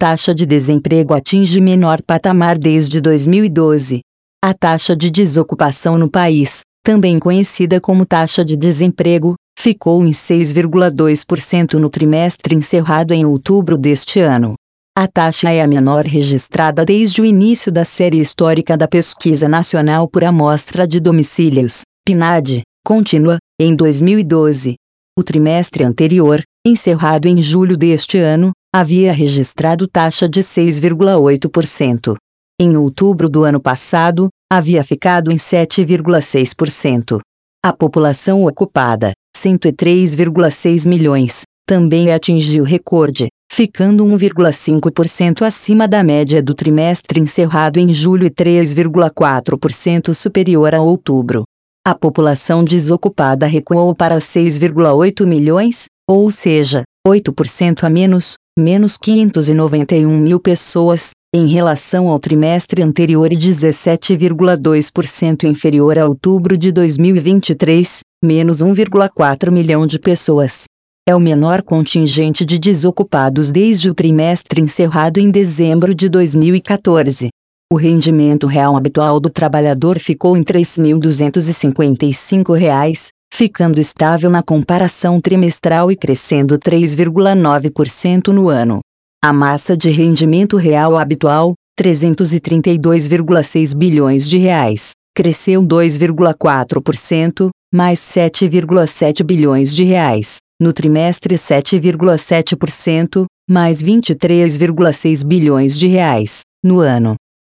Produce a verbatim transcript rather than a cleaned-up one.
taxa de desemprego atinge menor patamar desde dois mil e doze. A taxa de desocupação no país, também conhecida como taxa de desemprego, ficou em seis vírgula dois por cento no trimestre encerrado em outubro deste ano. A taxa é a menor registrada desde o início da série histórica da Pesquisa Nacional por Amostra de Domicílios, PNAD, contínua, em dois mil e doze. O trimestre anterior, encerrado em julho deste ano, havia registrado taxa de seis vírgula oito por cento. Em outubro do ano passado, havia ficado em sete vírgula seis por cento. A população ocupada, cento e três vírgula seis milhões, também atingiu recorde, ficando um vírgula cinco por cento acima da média do trimestre encerrado em julho e três vírgula quatro por cento superior a outubro. A população desocupada recuou para seis vírgula oito milhões, ou seja, oito por cento a menos, menos quinhentos e noventa e um mil pessoas, em relação ao trimestre anterior e dezessete vírgula dois por cento inferior a outubro de dois mil e vinte e três, menos um vírgula quatro milhão de pessoas. É o menor contingente de desocupados desde o trimestre encerrado em dezembro de dois mil e quatorze. O rendimento real habitual do trabalhador ficou em três mil duzentos e cinquenta e cinco reais, ficando estável na comparação trimestral e crescendo três vírgula nove por cento no ano. A massa de rendimento real habitual, trezentos e trinta e dois vírgula seis bilhões de reais, cresceu dois vírgula quatro por cento, mais sete vírgula sete bilhões de reais, no trimestre sete vírgula sete por cento, mais vinte e três vírgula seis bilhões de reais, no ano.